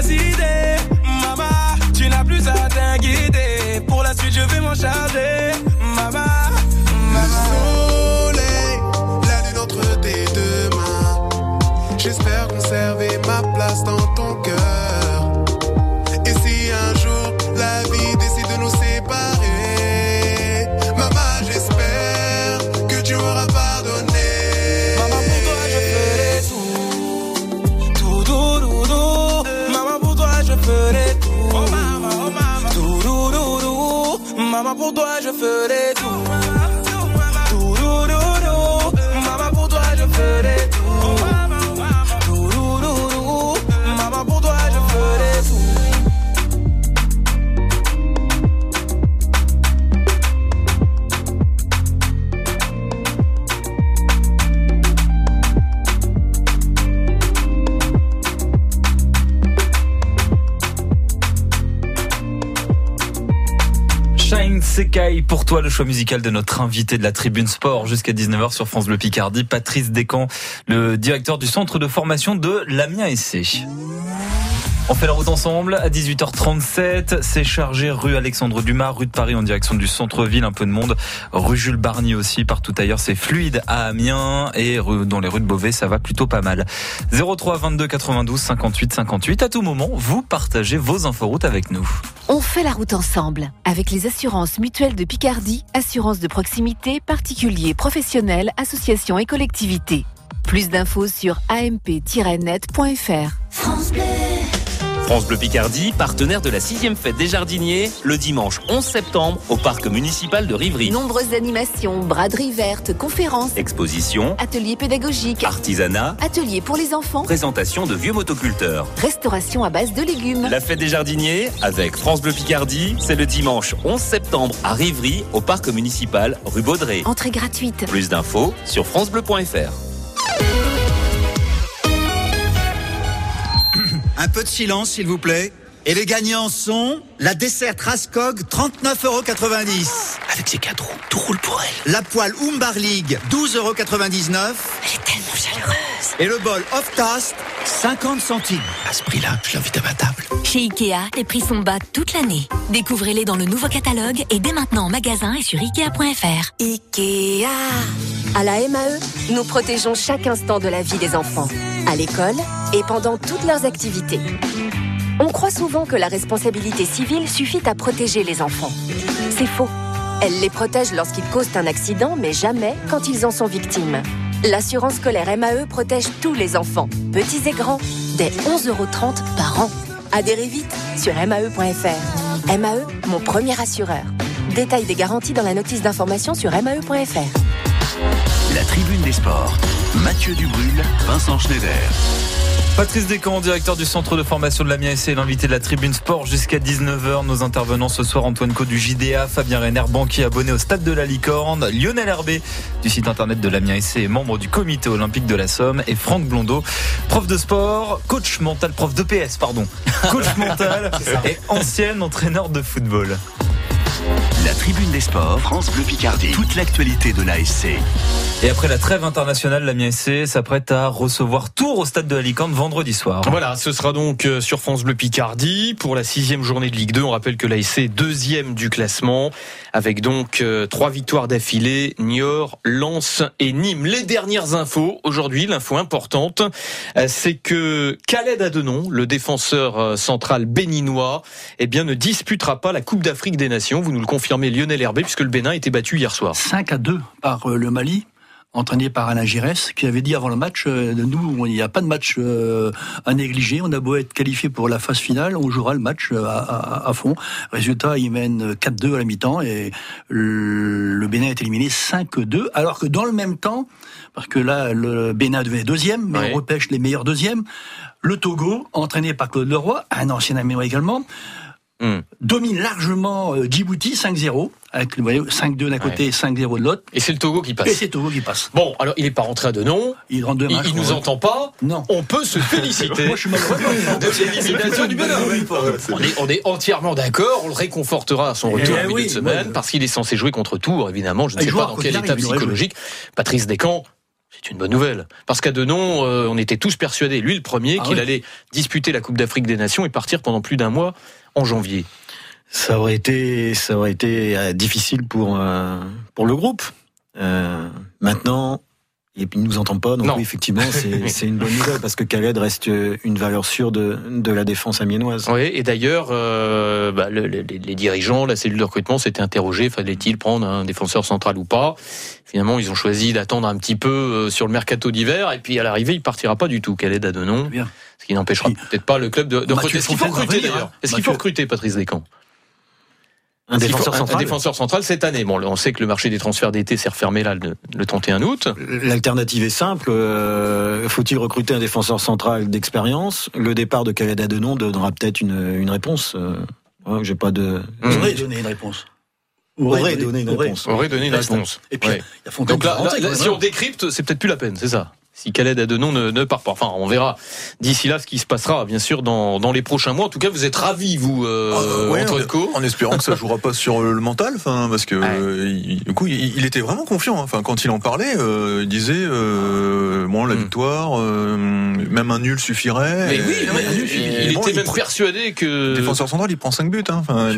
mauvaises idées. Maman, tu n'as plus à t'inquiéter. Pour la suite, je vais m'en charger. Maman, le soleil, la lune entre tes deux mains. J'espère conserver ma place dans ton cœur. Et si un jour la vie décide de nous séparer, maman, j'espère que tu m'auras pardonné. maman, pour toi, je ferai tout. Tout, tout, tout, tout. Maman, pour toi, je ferai tout. Oh maman, tout, tout, tout, tout. Maman, pour toi, je ferai tout. Tout, tout, tout, tout. Maman, pour toi, je ferai tout. Tout, tout, tout, tout. Maman, pour toi, je ferai tout. Shine Sekai, pour toi, le choix musical de notre invité de la Tribune Sport jusqu'à 19h sur France Bleu Picardie, Patrice Descamps, le directeur du centre de formation de l'Amiens SC. On fait la route ensemble à 18h37. C'est chargé rue Alexandre Dumas, rue de Paris en direction du centre-ville. Un peu de monde. Rue Jules Barny aussi. Partout ailleurs, c'est fluide à Amiens. Et dans les rues de Beauvais, ça va plutôt pas mal. 03 22 92 58 58. À tout moment, vous partagez vos inforoutes avec nous. On fait la route ensemble. Avec les assurances mutuelles de Picardie, assurances de proximité, particuliers, professionnels, associations et collectivités. Plus d'infos sur amp-net.fr. France Bleu. France Bleu Picardie, partenaire de la 6e fête des jardiniers, le dimanche 11 septembre au parc municipal de Rivry. Nombreuses animations, braderies vertes, conférences, expositions, ateliers pédagogiques, artisanat, ateliers pour les enfants, présentation de vieux motoculteurs, restauration à base de légumes. La fête des jardiniers avec France Bleu Picardie, c'est le dimanche 11 septembre à Rivry au parc municipal rue Baudré. Entrée gratuite. Plus d'infos sur francebleu.fr. Un peu de silence, s'il vous plaît. Et les gagnants sont la desserte Rascog, 39,90 €. Avec ses 4 roues, tout roule pour elle. La poêle Umbar League, 12,99 €. Elle est tellement chaleureuse. Et le bol Off Task, 50 centimes. À ce prix-là, je l'invite à ma table. Chez Ikea, les prix sont bas toute l'année. Découvrez-les dans le nouveau catalogue et dès maintenant en magasin et sur Ikea.fr. Ikea. À la MAE, nous protégeons chaque instant de la vie des enfants. À l'école et pendant toutes leurs activités. On croit souvent que la responsabilité civile suffit à protéger les enfants. C'est faux. Elle les protège lorsqu'ils causent un accident, mais jamais quand ils en sont victimes. L'assurance scolaire MAE protège tous les enfants, petits et grands, dès 11,30 € par an. Adhérez vite sur MAE.fr. MAE, mon premier assureur. Détail des garanties dans la notice d'information sur MAE.fr. La Tribune des Sports. Mathieu Dubrul, Vincent Schneider. Patrice Descamps, directeur du centre de formation de l'Amiens SC, l'invité de la Tribune Sport jusqu'à 19h. Nos intervenants ce soir, Antoine Caux du JDA, Fabien Renner, banquier abonné au Stade de la Licorne, Lionel Herbé du site internet de l'Amiens SC et membre du comité olympique de la Somme, et Franck Blondeau, prof de sport, coach mental, prof d'EPS, pardon, coach mental et ancien entraîneur de football. La Tribune des Sports, France Bleu Picardie. Toute l'actualité de l'ASC. Et après la trêve internationale, l'Amiens SC s'apprête à recevoir Tours au stade de la Licorne vendredi soir. Voilà, ce sera donc sur France Bleu Picardie pour la 6e journée de Ligue 2. On rappelle que l'ASC est 2e du classement avec donc 3 victoires d'affilée, Niort, Lens et Nîmes. Les dernières infos aujourd'hui, l'info importante, c'est que Khaled Adenon, le défenseur central béninois, eh bien ne disputera pas la Coupe d'Afrique des Nations. Vous nous le confirmez, Lionel Herbé, puisque le Bénin a été battu hier soir. 5-2 par le Mali, entraîné par Alain Giresse, qui avait dit avant le match, nous, il n'y a pas de match à négliger, on a beau être qualifié pour la phase finale, on jouera le match à fond. Résultat, il mène 4-2 à la mi-temps et le Bénin est éliminé 5-2, alors que dans le même temps, parce que là, le Bénin devenait deuxième, mais on repêche les meilleurs deuxièmes, le Togo, entraîné par Claude Leroy, un ancien Aménois également, domine largement Djibouti 5-0 avec, vous voyez, 5-2 d'un côté et 5-0 de l'autre. Et c'est le Togo qui passe. Et c'est le Togo qui passe. Bon, alors il n'est pas rentré à Denon. Il rentre demain. Il nous entend pas. Non. On peut se féliciter. Moi, je suis malheureux de l'élimination du Bénin. On est entièrement d'accord. On le réconfortera à son retour en milieu de semaine parce qu'il est censé jouer contre Tours. Évidemment, je ne sais pas dans quel état psychologique. Patrice Descamps. c'est une bonne nouvelle. Parce qu'à Denon, on était tous persuadés, lui le premier, qu'il allait disputer la Coupe d'Afrique des Nations et partir pendant plus d'un mois en janvier. Ça aurait été difficile pour le groupe. Maintenant, il nous entend pas, donc oui, effectivement, c'est une bonne nouvelle parce que Khaled reste une valeur sûre de la défense amiénoise. Oui, et d'ailleurs, les dirigeants, la cellule de recrutement s'étaient interrogés, fallait-il prendre un défenseur central ou pas? Finalement, ils ont choisi d'attendre un petit peu sur le mercato d'hiver, et puis à l'arrivée, il partira pas du tout, Khaled à Denon, ce qui n'empêchera peut-être pas le club de recruter. Est-ce qu'il faut recruter d'ailleurs? Est-ce qu'il faut recruter, Patrice Descamps? Un défenseur central cette année. Bon, on sait que le marché des transferts d'été s'est refermé là le 31 août. L'alternative est simple. Faut-il recruter un défenseur central d'expérience? Le départ de Khaled à Denon donnera peut-être une réponse. J'ai pas de. Aurait donné une réponse. Aurait donné une réponse. Et puis, donc là, si on décrypte, c'est peut-être plus la peine, c'est ça. Si Khaled à Denon ne part pas. Enfin, on verra d'ici là ce qui se passera, bien sûr, dans les prochains mois. En tout cas, vous êtes ravis, vous, entre co. En espérant que ça jouera pas sur le mental, parce que du coup, il était vraiment confiant. Enfin, quand il en parlait, il disait, la victoire, même un nul suffirait. Mais oui, il était même persuadé que. Défenseur central, il prend 5 buts.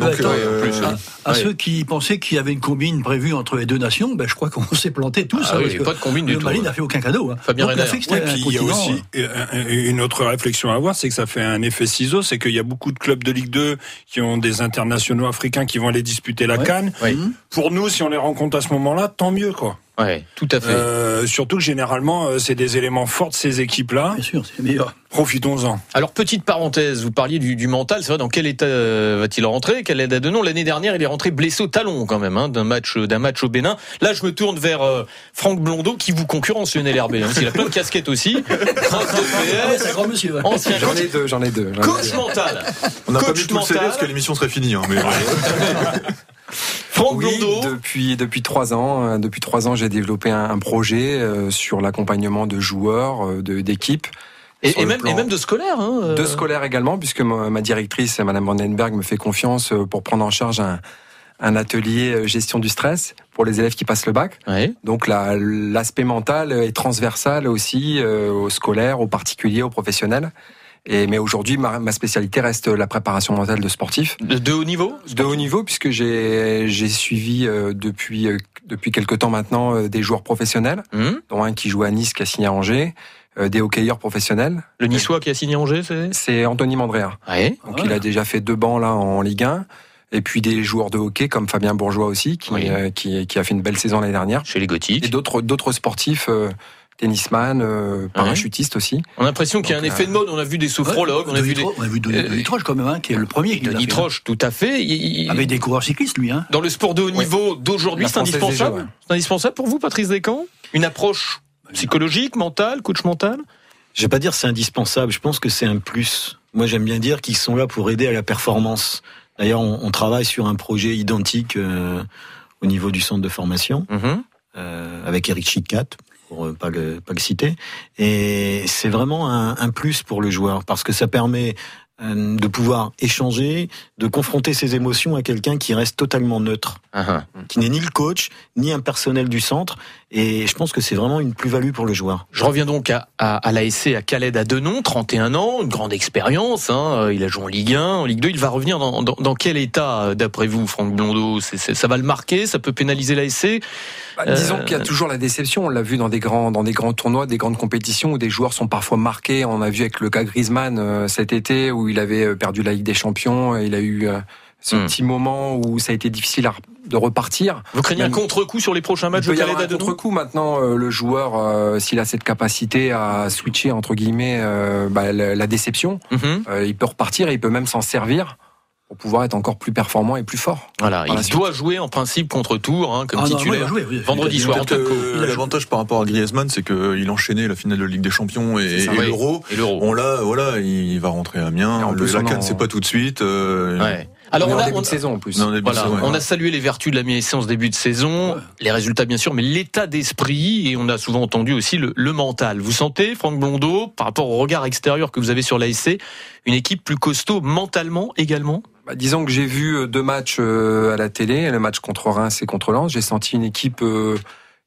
Ceux qui pensaient qu'il y avait une combine prévue entre les deux nations, je crois qu'on s'est planté tous. Pas de combine du tout. Le Mali n'a fait aucun cadeau. Fabien Renner. Il y a aussi une autre réflexion à avoir, c'est que ça fait un effet ciseau, c'est qu'il y a beaucoup de clubs de Ligue 2 qui ont des internationaux africains qui vont aller disputer la CAN. Pour nous, si on les rencontre à ce moment-là, tant mieux, quoi. Ouais, tout à fait. Surtout que généralement, c'est des éléments forts de ces équipes-là. Bien sûr, c'est meilleur. Profitons-en. Alors, petite parenthèse, vous parliez du mental, c'est vrai, dans quel état va-t-il rentrer? Khaled à Denon, l'année dernière, il est rentré blessé au talon, quand même, d'un match au Bénin. Là, je me tourne vers Franck Blondeau, qui vous concurrence, Lionel Herbé. Il a plein de casquettes aussi. C'est un grand monsieur. Ancien J'en ai deux. Coach mental. On n'a pas mis tout le CV parce que l'émission serait finie. Franck Blondeau. Depuis 3 ans. Depuis 3 ans, j'ai développé un projet sur l'accompagnement de joueurs, d'équipes. Et même de scolaires. De scolaires également, puisque ma directrice, Madame Vandenberg, me fait confiance pour prendre en charge un atelier gestion du stress pour les élèves qui passent le bac. Oui. Donc l'aspect mental est transversal aussi aux scolaires, aux particuliers, aux professionnels. Mais aujourd'hui, ma spécialité reste la préparation mentale de sportifs. De haut niveau? De haut niveau, puisque j'ai suivi depuis quelque temps maintenant des joueurs professionnels, dont un qui joue à Nice, qui a signé à Angers, des hockeyeurs professionnels. Le Niçois qui a signé à Angers, c'est Anthony Mandrea. Donc il a déjà fait 2 bancs là en Ligue 1. Et puis des joueurs de hockey comme Fabien Bourgeois aussi, qui a fait une belle saison l'année dernière. Chez les Gothiques. Et d'autres sportifs. Tennisman, parachutiste aussi. On a l'impression qu'il y a un effet de mode. On a vu des sophrologues, on a vu de Nitroche quand même, qui est le premier. De Nitroche, tout à fait. Avec des coureurs cyclistes, lui. Dans le sport de haut niveau d'aujourd'hui, c'est indispensable. C'est indispensable pour vous, Patrice Descamps? Une approche psychologique, mentale, coach mental? Je vais pas dire c'est indispensable. Je pense que c'est un plus. Moi, j'aime bien dire qu'ils sont là pour aider à la performance. D'ailleurs, on travaille sur un projet identique au niveau du centre de formation avec Eric Chicat, pour pas le citer. Et c'est vraiment un plus pour le joueur parce que ça permet de pouvoir échanger, de confronter ses émotions à quelqu'un qui reste totalement neutre, qui n'est ni le coach, ni un personnel du centre. Et je pense que c'est vraiment une plus-value pour le joueur. Je reviens donc à l'ASC, à Khaled à Denon, 31 ans, une grande expérience. Il a joué en Ligue 1, en Ligue 2. Il va revenir dans quel état, d'après vous, Franck Blondeau? Ça va le marquer? Ça peut pénaliser l'ASC? Disons qu'il y a toujours la déception. On l'a vu dans des grands tournois, des grandes compétitions où des joueurs sont parfois marqués. On a vu avec le cas Griezmann cet été où il avait perdu la Ligue des Champions. Il a eu ce petit moment où ça a été difficile de repartir. Vous craignez un contre-coup sur les prochains matchs de Khaled à Denon? Contre-coup maintenant, le joueur, s'il a cette capacité à switcher entre guillemets la déception, il peut repartir et il peut même s'en servir pour pouvoir être encore plus performant et plus fort. Voilà, il doit jouer en principe contre Tours, comme titulaire, vendredi soir. L'avantage par rapport à Griezmann, c'est qu'il enchaînait la finale de Ligue des Champions et l'Euro. Bon là, il va rentrer à Amiens. La CAN, c'est pas tout de suite. Alors on a début de saison en plus. On a salué les vertus de la mi-séance début de saison, les résultats bien sûr, mais l'état d'esprit, et on a souvent entendu aussi le mental. Vous sentez, Franck Blondeau, par rapport au regard extérieur que vous avez sur l'ASC, une équipe plus costaud mentalement également? Disons que j'ai vu 2 matchs à la télé, le match contre Reims et contre Lens. J'ai senti une équipe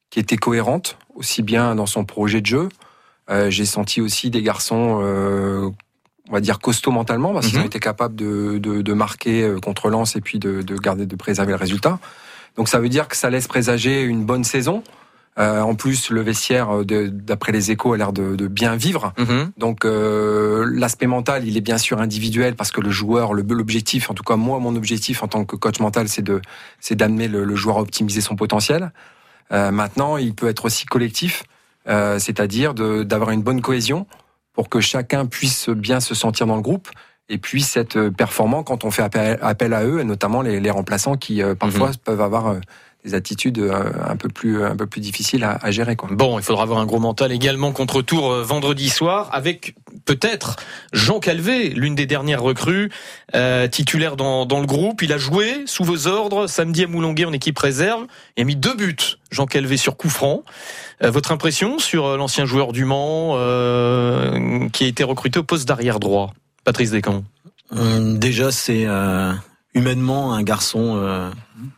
qui était cohérente, aussi bien dans son projet de jeu. J'ai senti aussi des garçons, on va dire costauds mentalement, parce qu'ils ont été capables de marquer contre Lens et puis de préserver le résultat. Donc ça veut dire que ça laisse présager une bonne saison. En plus, le vestiaire, d'après les échos, a l'air de bien vivre. Donc, l'aspect mental, il est bien sûr individuel parce que le joueur, l'objectif, en tout cas moi, mon objectif en tant que coach mental, c'est d'amener le joueur à optimiser son potentiel. Maintenant, il peut être aussi collectif, c'est-à-dire d'avoir une bonne cohésion pour que chacun puisse bien se sentir dans le groupe et puisse être performant quand on fait appel à eux, et notamment les remplaçants qui parfois peuvent avoir des attitudes un peu plus difficiles à gérer, quoi. Bon, il faudra avoir un gros mental également contre Tours vendredi soir, avec peut-être Jean Calvé, l'une des dernières recrues, titulaire dans le groupe. Il a joué sous vos ordres samedi à Moulonguet en équipe réserve. Il a mis 2 buts, Jean Calvé, sur coup franc. Votre impression sur l'ancien joueur du Mans qui a été recruté au poste d'arrière droit, Patrice Descamps? Déjà, c'est humainement un garçon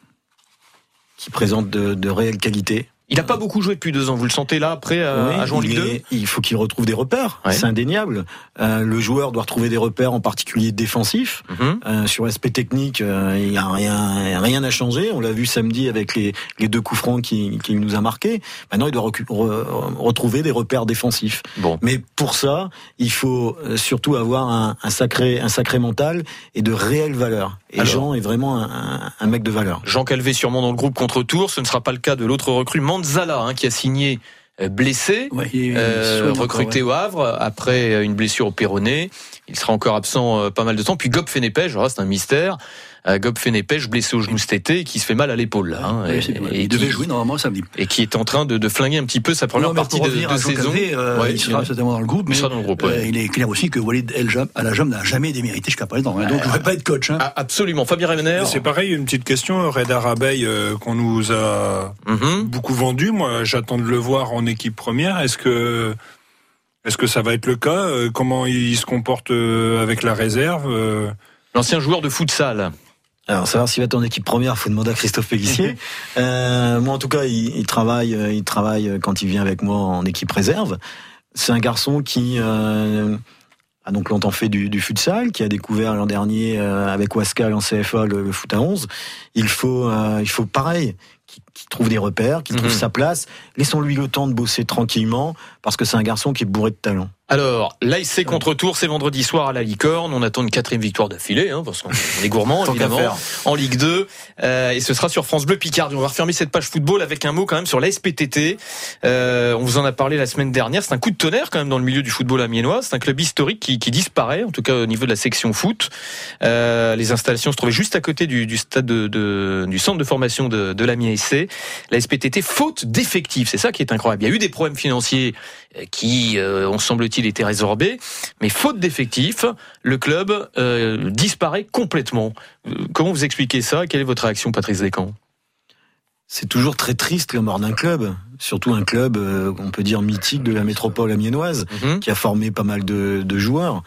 qui présente de réelles qualités. Il n'a pas beaucoup joué depuis 2 ans, vous le sentez là, après, à jouer en Ligue 2 ? Il faut qu'il retrouve des repères, c'est indéniable. Le joueur doit retrouver des repères, en particulier défensifs. Sur l'aspect technique, il n'y a rien à changer. On l'a vu samedi avec les 2 coups francs qu'il nous a marqués. Maintenant, il doit retrouver des repères défensifs. Bon. Mais pour ça, il faut surtout avoir un sacré mental et de réelles valeurs. Et Jean est vraiment un mec de valeur. Jean Calvé sûrement dans le groupe contre Tours. Ce ne sera pas le cas de l'autre recrue, Manzala, qui a signé blessé, recruté au Havre après une blessure au péroné. Il sera encore absent pas mal de temps. Puis Gob Fenepej, c'est un mystère. Gob Fenepej, blessé au genou cet été et qui se fait mal à l'épaule là. Il devait jouer normalement samedi. Et qui est en train de flinguer un petit peu sa première partie de saison. Il sera certainement dans le groupe. Il est clair aussi que Walid El-Jam n'a jamais démérité jusqu'à présent. Donc je ne vais pas être coach. Absolument. Fabien Revenère. C'est pareil, une petite question. Reda Rabeille, qu'on nous a beaucoup vendu. Moi, j'attends de le voir en équipe première. Est-ce que ça va être le cas? Comment il se comporte avec la réserve? L'ancien joueur de futsal. Alors, savoir s'il va être en équipe première, faut demander à Christophe Pélissier. Moi, en tout cas, il travaille quand il vient avec moi en équipe réserve. C'est un garçon qui a donc longtemps fait du futsal, qui a découvert l'an dernier avec Wascal en CFA le foot à 11. Il faut pareil, qu'il trouve des repères, qu'il trouve sa place. Laissons-lui le temps de bosser tranquillement, parce que c'est un garçon qui est bourré de talent. Alors, l'ASC contre Tours, c'est vendredi soir à la Licorne. On attend une 4e victoire d'affilée, parce qu'on est gourmand, évidemment, en Ligue 2. Et ce sera sur France Bleu Picardie. On va refermer cette page football avec un mot quand même sur la SPTT. On vous en a parlé la semaine dernière. C'est un coup de tonnerre quand même dans le milieu du football amiénois. C'est un club historique qui disparaît, en tout cas au niveau de la section foot. Les installations se trouvaient juste à côté du stade du centre de formation de l'Amiens SC. La SPTT, faute d'effectifs. C'est ça qui est incroyable. Il y a eu des problèmes financiers qui ont semble-t-il été résorbés, mais faute d'effectifs, le club disparaît complètement. Comment vous expliquez ça? Quelle est votre réaction, Patrice Descamps? C'est toujours très triste la mort d'un club, surtout un club, on peut dire mythique de la métropole amiénoise, qui a formé pas mal de joueurs.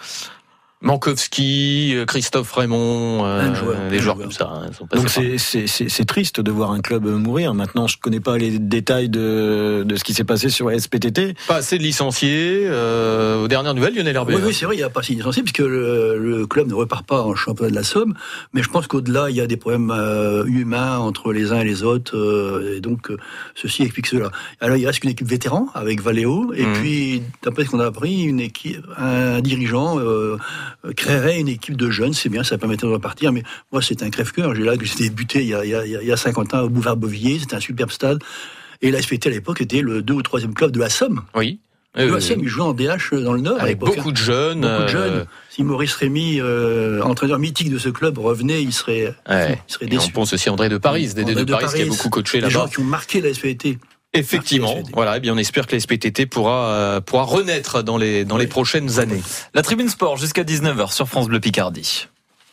Mankowski, Christophe Raymond, des joueurs comme ça. Donc c'est triste de voir un club mourir. Maintenant, je connais pas les détails de ce qui s'est passé sur la SPTT. Pas assez de licenciés. Aux dernières nouvelles, Lionel Herbet. Oui, c'est vrai, il n'y a pas assez de licenciés puisque le club ne repart pas en championnat de la Somme. Mais je pense qu'au-delà, il y a des problèmes humains entre les uns et les autres. Et donc, ceci explique cela. Alors, il reste une équipe vétéran avec Valéo. Et puis, d'après ce qu'on a appris, un dirigeant créerait une équipe de jeunes, c'est bien, ça permettrait de repartir, mais moi c'est un crève-cœur. J'ai débuté il y a 50 ans au Bouvard-Bovilliers, c'était un superbe stade, et la SPT à l'époque était le 2 ou 3e club de la Somme. Oui. La Somme, il jouait en DH dans le Nord. Avec beaucoup de jeunes. Si Maurice Rémy, entraîneur mythique de ce club, revenait, il serait déçu. On pense aussi à André de Paris, Dédé de Paris, qui a beaucoup coaché là-bas. Les gens qui ont marqué la SPT. Effectivement, voilà. Et bien, on espère que la SPTT pourra renaître dans les prochaines années. La Tribune Sport jusqu'à 19h sur France Bleu Picardie.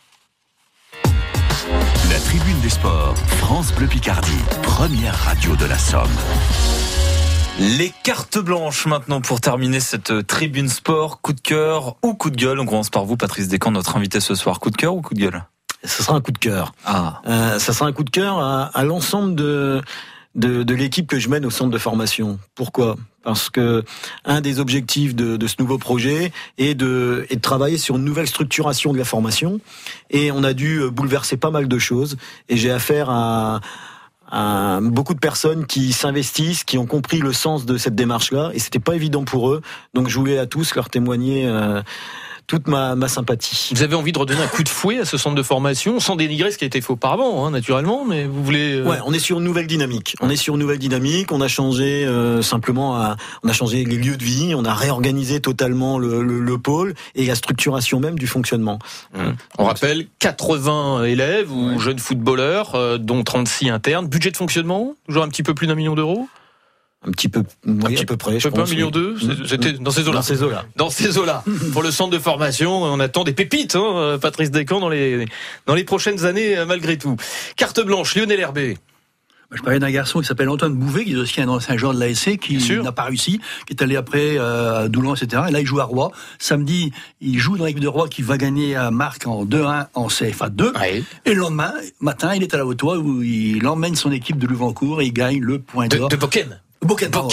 La Tribune des Sports, France Bleu Picardie, première radio de la Somme. Les cartes blanches maintenant pour terminer cette Tribune Sport. Coup de cœur ou coup de gueule? On commence par vous, Patrice Descamps, notre invité ce soir. Coup de cœur ou coup de gueule? Ce sera un coup de cœur. Ça sera un coup de cœur à l'ensemble de l'équipe que je mène au centre de formation. Pourquoi ? Parce que un des objectifs de ce nouveau projet est de travailler sur une nouvelle structuration de la formation, et on a dû bouleverser pas mal de choses, et j'ai affaire à beaucoup de personnes qui s'investissent, qui ont compris le sens de cette démarche-là, et c'était pas évident pour eux. Donc je voulais à tous leur témoigner toute ma sympathie. Vous avez envie de redonner un coup de fouet à ce centre de formation, sans dénigrer ce qui a été fait auparavant, naturellement, mais vous voulez... Ouais, on est sur une nouvelle dynamique. On a changé on a changé les lieux de vie, on a réorganisé totalement le pôle et la structuration même du fonctionnement. On rappelle 80 élèves ou jeunes footballeurs, dont 36 internes. Budget de fonctionnement, toujours un petit peu plus d'1 million d'euros. Un petit peu, à peu près. Je pense, 1,2 million. C'était dans ces eaux-là. Dans ces eaux-là. Pour le centre de formation, on attend des pépites, Patrice Descamps, dans les prochaines années, malgré tout. Carte blanche, Lionel Herbé. Je parlais d'un garçon qui s'appelle Antoine Bouvet, qui est aussi un ancien joueur de l'ASC, qui n'a pas réussi, qui est allé après à Doulan, etc. Et là, il joue à Roy. Samedi, il joue dans l'équipe de Roy qui va gagner à Marc en 2-1 en CFA 2. Ouais. Et le lendemain matin, il est à la Haute-Oie où il emmène son équipe de Louvancourt et il gagne le point d'or. De Boken. Bravo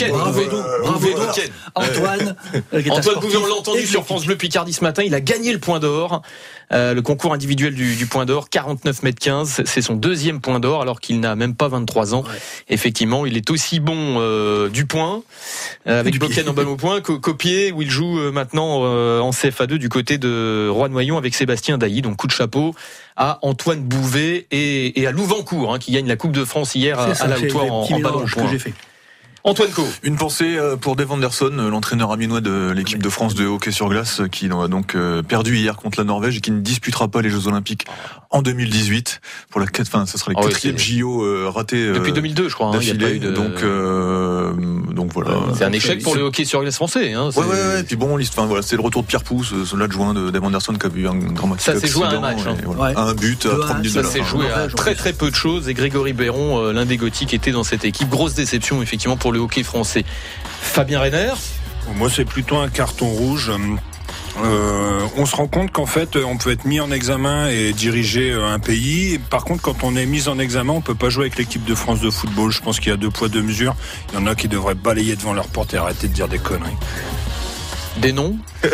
Antoine. Antoine Bouvet, on l'a entendu sur France Bleu Picardie ce matin, il a gagné le point d'or, le concours individuel du point d'or, 49 mètres 15, c'est son 2e point d'or alors qu'il n'a même pas 23 ans. Ouais. Effectivement, il est aussi bon du point, avec Boken en balle au point, qu'au pied, où il joue maintenant en CFA2 du côté de Roy-Noyon avec Sébastien Dailly. Donc coup de chapeau à Antoine Bouvet et à Louvancourt, qui gagne la Coupe de France hier à la Haute-Oie en balle au point. Que j'ai fait. Antoine Co. Une pensée pour Dave Anderson, l'entraîneur amiénois de l'équipe de France de hockey sur glace, qui a donc perdu hier contre la Norvège et qui ne disputera pas les Jeux Olympiques en 2018. Pour ce sera les 4e JO ratés. Depuis 2002, je crois. Il y a pas eu de... Donc voilà. C'est un échec pour le hockey sur glace français. Ouais. Et puis bon, c'est le retour de Pierre Pousse, l'adjoint de Dave Anderson, qui a eu un dramatique accident. Ça s'est joué à un match. Un but à 30 minutes de la fin. Ça s'est joué à très très peu de choses. Et Grégory Béron, l'un des Gothiques, était dans cette équipe. Grosse déception effectivement pour le hockey français. Fabien Reiner. Moi, c'est plutôt un carton rouge. On se rend compte qu'en fait, on peut être mis en examen et diriger un pays. Par contre, quand on est mis en examen, on peut pas jouer avec l'équipe de France de football. Je pense qu'il y a 2 poids 2 mesures. Il y en a qui devraient balayer devant leur porte et arrêter de dire des conneries. Des noms. Je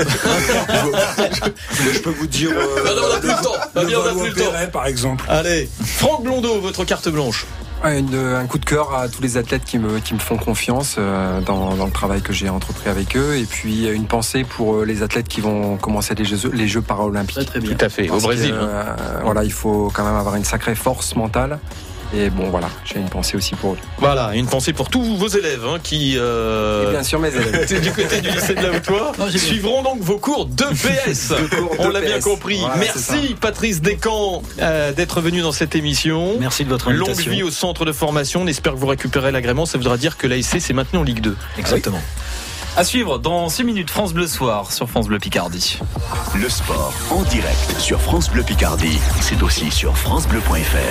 peux vous dire. On a plus le temps. Fabien, on a plus le temps. Par exemple. Allez, Franck Blondeau, votre carte blanche. Un coup de cœur à tous les athlètes qui me font confiance dans le travail que j'ai entrepris avec eux, et puis une pensée pour les athlètes qui vont commencer les Jeux paralympiques. Très bien. Tout à fait, au Brésil. Voilà, il faut quand même avoir une sacrée force mentale. Et bon, voilà, j'ai une pensée aussi pour eux. Voilà, une pensée pour tous vos élèves qui... Et bien sûr, mes élèves. Du côté du lycée de la Haute-Oie, suivront donc vos cours de PS. On l'a bien compris. Voilà, merci Patrice Descamps d'être venu dans cette émission. Merci de votre invitation. Longue vie au centre de formation. On espère que vous récupérez l'agrément. Ça voudra dire que l'ASC, c'est maintenant en Ligue 2. Exactement. À suivre dans 6 minutes, France Bleu Soir sur France Bleu Picardie. Le sport en direct sur France Bleu Picardie. C'est aussi sur francebleu.fr.